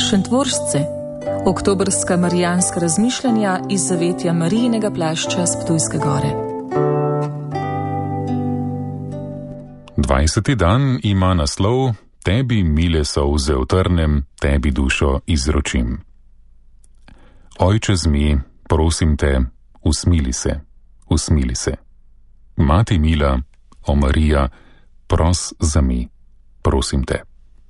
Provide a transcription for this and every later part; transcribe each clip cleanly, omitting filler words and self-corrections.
Šentvoržce, oktobrska marijanska razmišljanja iz zavetja Marijinega plašča s Ptujske gore. 20. dan ima naslov Tebi mile solze utrnem, tebi dušo izročim. Ojče zmi, prosim te, usmili se, usmili se. Mati mila, o Marija, pros za mi, prosim te.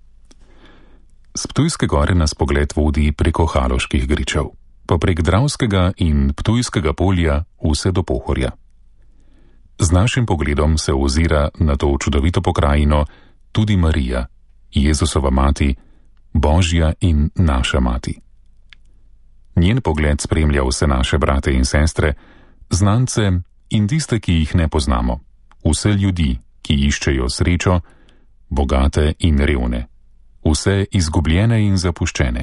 S Ptujske gore nas pogled vodi preko Haloških gričev, pa prek Dravskega in Ptujskega polja vse do Pohorja. Z našim pogledom se ozira na to čudovito pokrajino tudi Marija, Jezusova mati, Božja in naša mati. Njen pogled spremlja vse naše brate in sestre, znance in tiste, ki jih ne poznamo, vse ljudi, ki iščejo srečo, bogate in revne, vse izgubljene in zapuščene.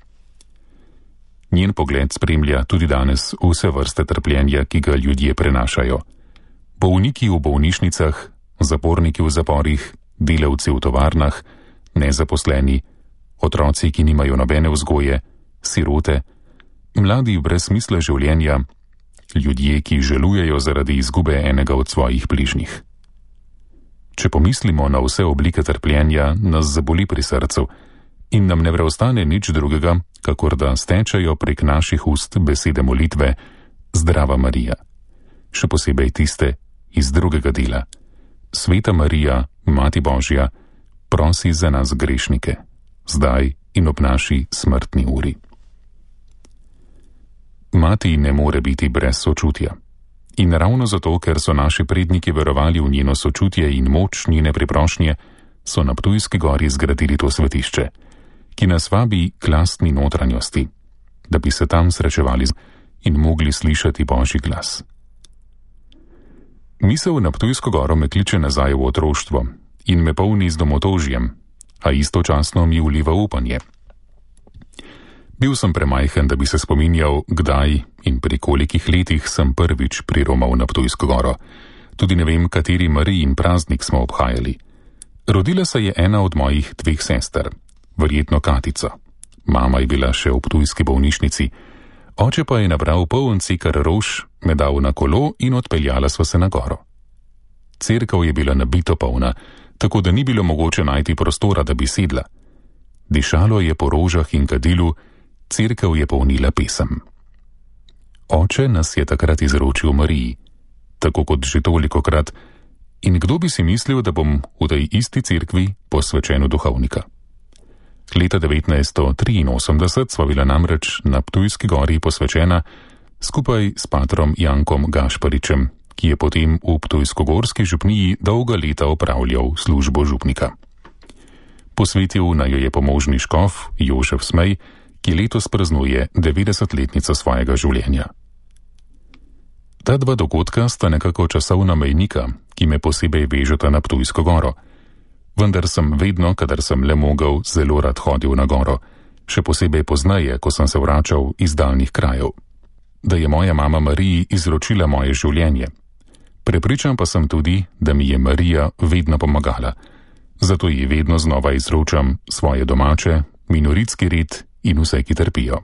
Njen pogled spremlja tudi danes vse vrste trpljenja, ki ga ljudje prenašajo. Bolniki v bolnišnicah, zaporniki v zaporih, delavci v tovarnah, nezaposleni, otroci, ki nimajo nobene vzgoje, sirote, mladi brez smisla življenja, ljudje, ki žalujejo zaradi izgube enega od svojih bližnjih. Če pomislimo na vse oblike trpljenja, nas zaboli pri srcu in nam ne preostane nič drugega, kakor da stečejo prek naših ust besede molitve Zdrava Marija, še posebej tiste iz drugega dela. Sveta Marija, Mati Božja, prosi za nas grešnike, zdaj in ob naši smrtni uri. Mati ne more biti brez sočutja. In ravno zato, ker so naši predniki verovali v njeno sočutje in moč njene priprošnje, so na Ptujski gori zgradili to svetišče, ki nas vabi k lastni notranjosti, da bi se tam srečevali in mogli slišati Božji glas. Misel na Ptujsko goro me kliče nazaj v otroštvo in me polni z domotožjem, a istočasno mi vliva upanje. Bil sem premajhen, da bi se spominjal, kdaj in pri kolikih letih sem prvič priromal na Ptujsko goro. Tudi ne vem, kateri Marijin praznik smo obhajali. Rodila se je ena od mojih 2 sester, verjetno Katica. Mama je bila še v ptujski bolnišnici, oče pa je nabral poln cikar rož, me dal na kolo in odpeljala sva se na goro. Cerkev je bila nabito polna, tako da ni bilo mogoče najti prostora, da bi sedla. Dišalo je po rožah in kadilu, cerkev je polnila pesem. Oče nas je takrat izročil Mariji, tako kot že tolikokrat, in kdo bi si mislil, da bom v tej isti cerkvi posvečen v duhovnika. Leta 1983 sva bila namreč na Ptujski gori posvečena skupaj s patrom Jankom Gašparičem, ki je potem v Ptujskogorski župniji dolga leta opravljal službo župnika. Posvetil naj jo je pomožni škof Jožef Smej, ki letos praznuje 90-letnico svojega življenja. Ta 2 dogodka sta nekako časovna mejnika, ki me posebej vežeta na Ptujsko goro, vendar sem vedno, kadar sem le mogel, zelo rad hodil na goro, še posebej pozneje, ko sem se vračal iz daljnih krajev. Da je moja mama Mariji izročila moje življenje. Prepričan pa sem tudi, da mi je Marija vedno pomagala, zato ji vedno znova izročam svoje domače, minoritski red in vse, ki trpijo.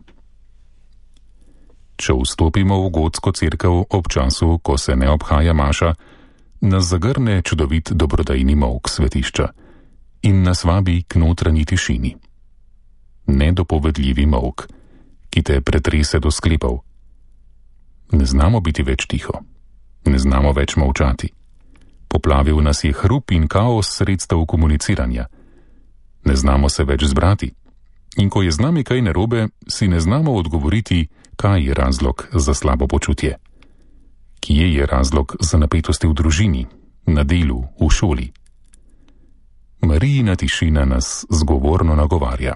Če vstopimo v gotsko cerkev ob času, ko se ne obhaja maša, nas zagrne čudovit dobrodejni molk svetišča in nas vabi k notranji tišini. Nedopovedljivi molk, ki te pretrese do sklepov. Ne znamo biti več tiho, ne znamo več molčati. Poplavil nas je hrup in kaos sredstev komuniciranja. Ne znamo se več zbrati. In ko je z nami kaj narobe, si ne znamo odgovoriti, kaj je razlog za slabo počutje. Kje je razlog za napetosti v družini, na delu, v šoli? Marijina tišina nas zgovorno nagovarja.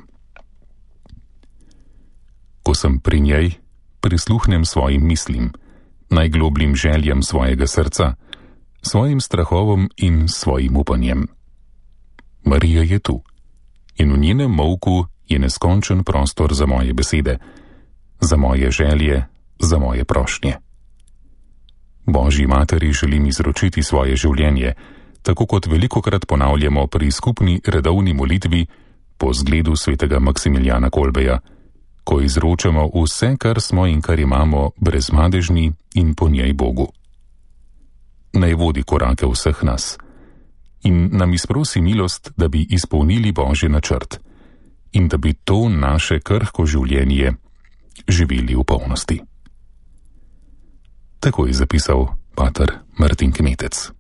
Ko sem pri njej, prisluhnem svojim mislim, najglobljim željem svojega srca, svojim strahovom in svojim upanjem. Marija je tu in v njenem molku je neskončen prostor za moje besede, za moje želje, za moje prošnje. Božji materi želim izročiti svoje življenje, tako kot velikokrat ponavljamo pri skupni redovni molitvi po zgledu svetega Maksimiljana Kolbeja, ko izročamo vse, kar smo in kar imamo, brezmadežni in po njej Bogu. Naj vodi korake vseh nas in nam izprosi milost, da bi izpolnili Božji načrt in da bi to naše krhko življenje živeli v polnosti. Tako je zapisal pater Martin Kmetec.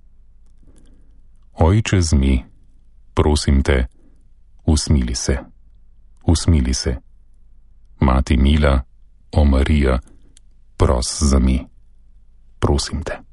Ojče zmi, prosim te, usmili se, usmili se. Mati mila, o Marija, pros za mi, prosim te.